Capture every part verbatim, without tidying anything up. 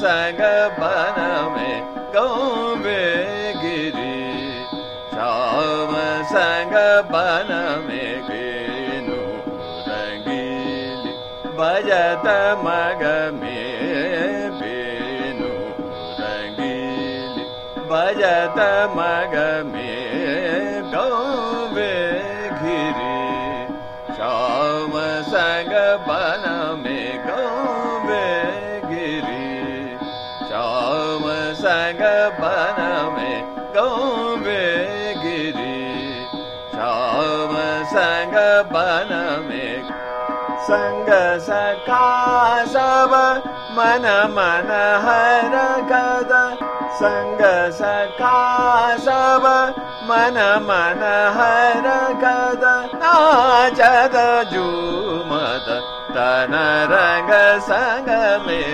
संग बन में गौवे गिरी श्याम संग बन में गेनु रंगीली बजत मग में बेनु रंगीली बजत मग में गौवे गिरी श्याम संग बन में गौवे गिरी श्याम संग बन में गौवे गिरी श्याम संग बन में संग सखा सब मन मन हर गद संग सखा सब मन मन हर गद नाचत झूमत तन रंग संग में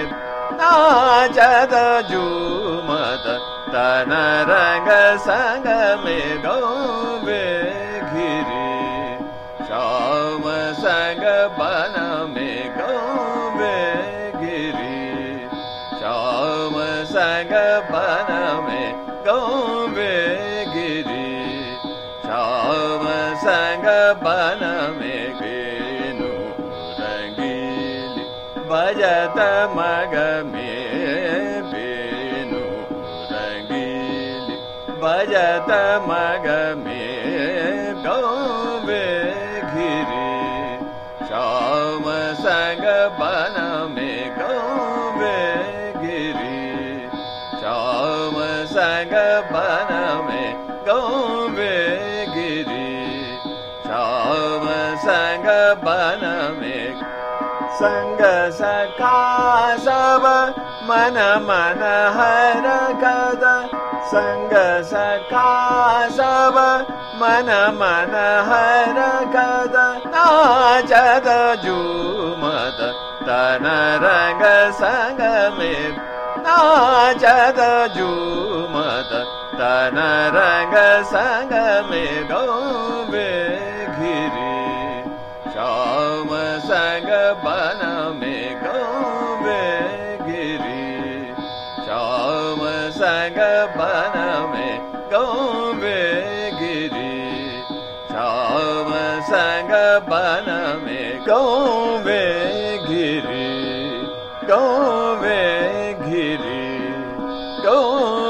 नाचत झूमत तन रंग संग में गौवे गिरी श्याम संग बन में गौवे गिरी श्याम संग बन में गौवे गिरी श्याम संग बन में गेनु रंगीली बजत मग में बेनु रंगीली बजत मग में गौवे गिरी श्याम संग बन में गौवे गिरी श्याम संग बन में गौवे गिरी श्याम संग बन में संग सखा सब मन मन हर गद संग सखा सब मन मन हर गद नाचत झूमत तन रंग संग में नाचत झूमत तन रंग संग में गौवे गिरी श्याम संग बन में गौवे गिरी श्याम संग बन में गौवे गिरी श्याम संग बन में गौवे गिरी गौवे गिरी गौ